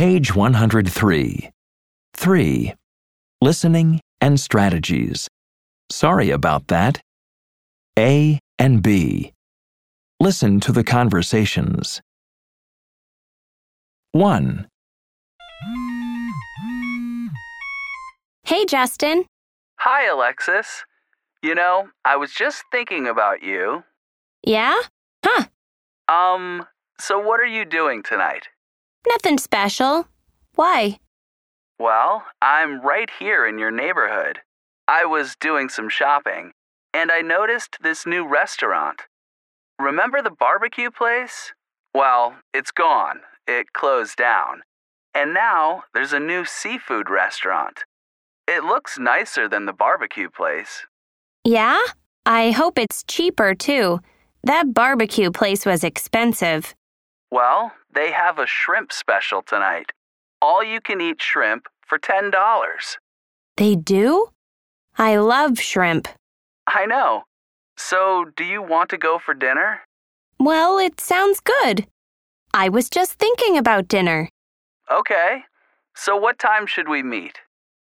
Page 103. 3. Listening and strategies. Sorry about that. A and B. Listen to the conversations. 1. Hey, Justin. Hi, Alexis. I was just thinking about you. Yeah? Huh. So what are you doing tonight? Nothing special. Why? Well, I'm right here in your neighborhood. I was doing some shopping, and I noticed this new restaurant. Remember the barbecue place? Well, it's gone. It closed down. And now there's a new seafood restaurant. It looks nicer than the barbecue place. Yeah? I hope it's cheaper, too. That barbecue place was expensive. Well, they have a shrimp special tonight. All-you-can-eat shrimp for $10. They do? I love shrimp. I know. So, do you want to go for dinner? Well, it sounds good. I was just thinking about dinner. Okay. So what time should we meet?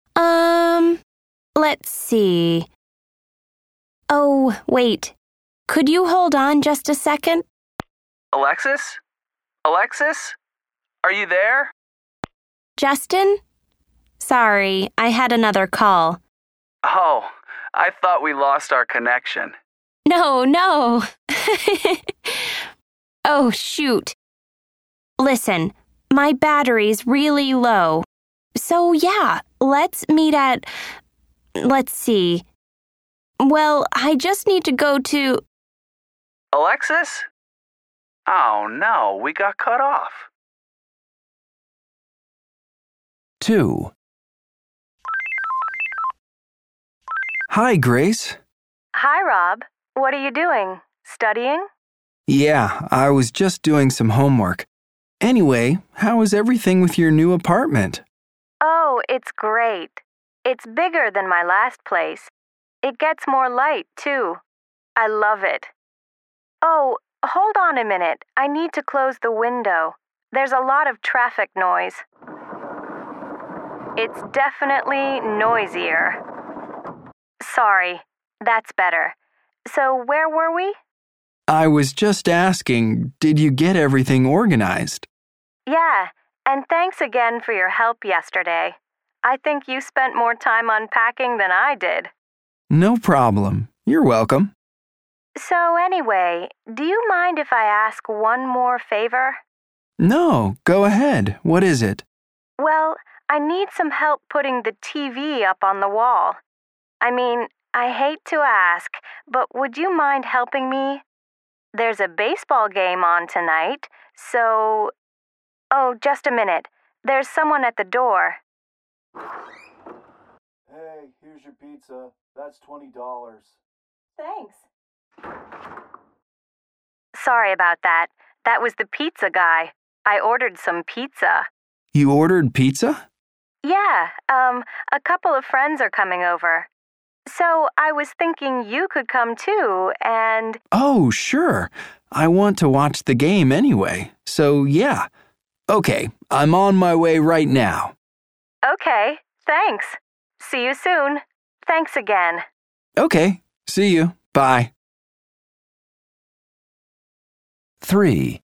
Let's see. Oh, wait. Could you hold on just a second? Alexis? Alexis? Are you there? Justin? Sorry, I had another call. Oh, I thought we lost our connection. No. Oh, shoot. Listen, my battery's really low. So yeah, let's meet at... Let's see. Well, I just need to go to... Alexis? Oh no, we got cut off. 2. Hi, Grace. Hi, Rob. What are you doing? Studying? Yeah, I was just doing some homework. Anyway, how is everything with your new apartment? Oh, it's great. It's bigger than my last place. It gets more light, too. I love it. Oh, hold on a minute. I need to close the window. There's a lot of traffic noise. It's definitely noisier. Sorry, that's better. So where were we? I was just asking, did you get everything organized? Yeah, and thanks again for your help yesterday. I think you spent more time unpacking than I did. No problem. You're welcome. So anyway, do you mind if I ask one more favor? No, go ahead. What is it? Well, I need some help putting the TV up on the wall. I mean, I hate to ask, but would you mind helping me? There's a baseball game on tonight, so... Oh, just a minute. There's someone at the door. Hey, here's your pizza. That's $20. Thanks. Sorry about that. That was the pizza guy. I ordered some pizza. You ordered pizza? Yeah, a couple of friends are coming over. So I was thinking you could come too, and... Oh, sure. I want to watch the game anyway, so yeah. Okay, I'm on my way right now. Okay, thanks. See you soon. Thanks again. Okay, see you. Bye. 3.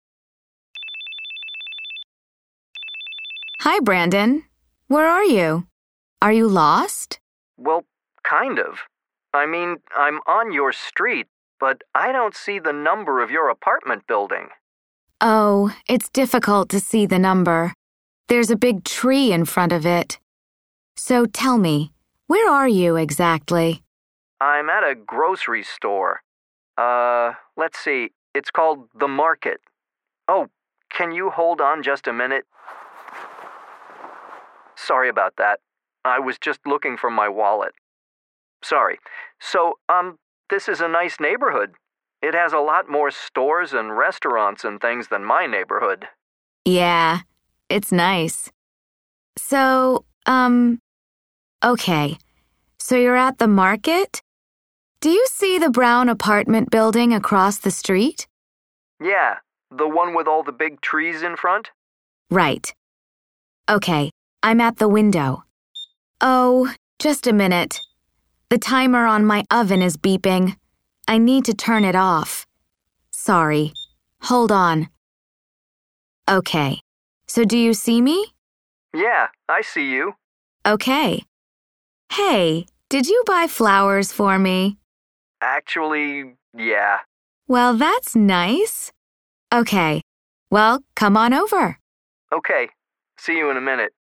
Hi, Brandon. Where are you? Are you lost? Well, kind of. I mean, I'm on your street, but I don't see the number of your apartment building. Oh, it's difficult to see the number. There's a big tree in front of it. So tell me, where are you exactly? I'm at a grocery store. Let's see. It's called The Market. Oh, can you hold on just a minute? Sorry about that. I was just looking for my wallet. Sorry. So, this is a nice neighborhood. It has a lot more stores and restaurants and things than my neighborhood. Yeah, it's nice. So, okay. So you're at the market? Do you see the brown apartment building across the street? Yeah, the one with all the big trees in front? Right. Okay, I'm at the window. Oh, just a minute. The timer on my oven is beeping. I need to turn it off. Sorry. Hold on. Okay. So do you see me? Yeah, I see you. Okay. Hey, did you buy flowers for me? Actually, yeah. Well, that's nice. Okay. Well, come on over. Okay, see you in a minute.